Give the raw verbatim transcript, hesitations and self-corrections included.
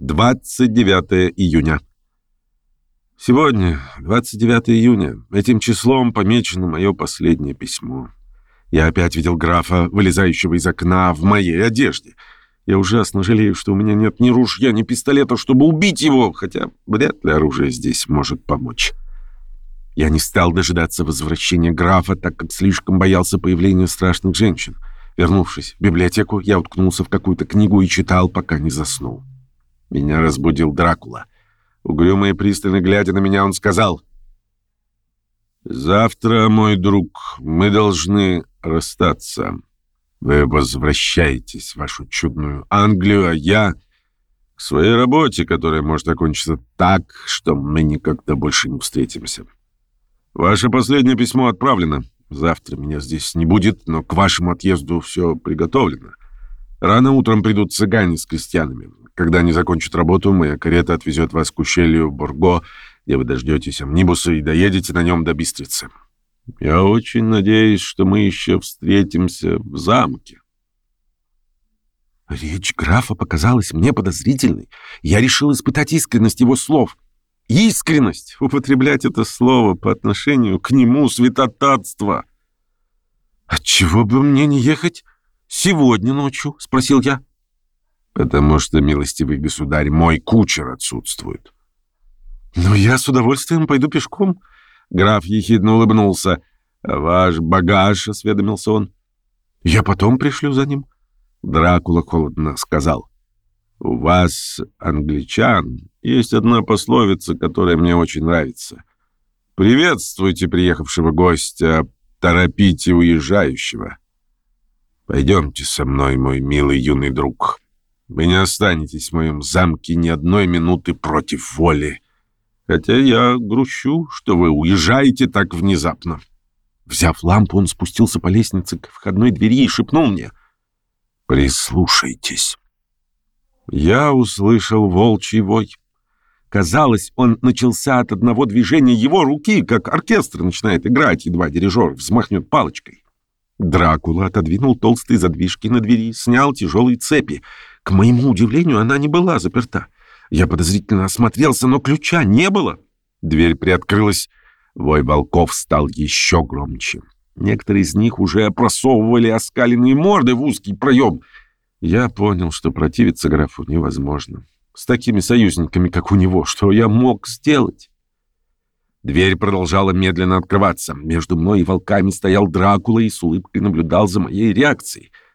двадцать девятое июня. Сегодня, двадцать девятое июня, этим числом помечено мое последнее письмо. Я опять видел графа, вылезающего из окна в моей одежде. Я ужасно жалею, что у меня нет ни ружья, ни пистолета, чтобы убить его, хотя вряд ли оружие здесь может помочь. Я не стал дожидаться возвращения графа, так как слишком боялся появления страшных женщин. Вернувшись в библиотеку, я уткнулся в какую-то книгу и читал, пока не заснул. Меня разбудил Дракула. Угрюмо и пристально глядя на меня, он сказал: «Завтра, мой друг, мы должны расстаться. Вы возвращаетесь в вашу чудную Англию, а я к своей работе, которая может окончиться так, что мы никогда больше не встретимся. Ваше последнее письмо отправлено. Завтра меня здесь не будет, но к вашему отъезду все приготовлено. Рано утром придут цыгане с крестьянами. Когда они закончат работу, моя карета отвезет вас к ущелью Борго, где вы дождетесь амнибуса и доедете на нем до Бистрицы. Я очень надеюсь, что мы еще встретимся в замке». Речь графа показалась мне подозрительной. Я решил испытать искренность его слов. Искренность! Употреблять это слово по отношению к нему — святотатство. «Отчего бы мне не ехать сегодня ночью?» — спросил я. «Потому что, милостивый государь, мой кучер отсутствует». «Но я с удовольствием пойду пешком». Граф ехидно улыбнулся. «Ваш багаж», — осведомился он. «Я потом пришлю за ним». Дракула холодно сказал: «У вас, англичан, есть одна пословица, которая мне очень нравится. Приветствуйте приехавшего гостя, торопите уезжающего. Пойдемте со мной, мой милый юный друг. Вы не останетесь в моем замке ни одной минуты против воли. Хотя я грущу, что вы уезжаете так внезапно». Взяв лампу, он спустился по лестнице к входной двери и шепнул мне: «Прислушайтесь». Я услышал волчий вой. Казалось, он начался от одного движения его руки, как оркестр начинает играть, едва дирижер взмахнет палочкой. Дракула отодвинул толстые задвижки на двери, снял тяжелые цепи. К моему удивлению, она не была заперта. Я подозрительно осмотрелся, но ключа не было. Дверь приоткрылась. Вой волков стал еще громче. Некоторые из них уже просовывали оскаленные морды в узкий проем. Я понял, что противиться графу невозможно. С такими союзниками, как у него, что я мог сделать? Дверь продолжала медленно открываться. Между мной и волками стоял Дракула и с улыбкой наблюдал за моей реакцией.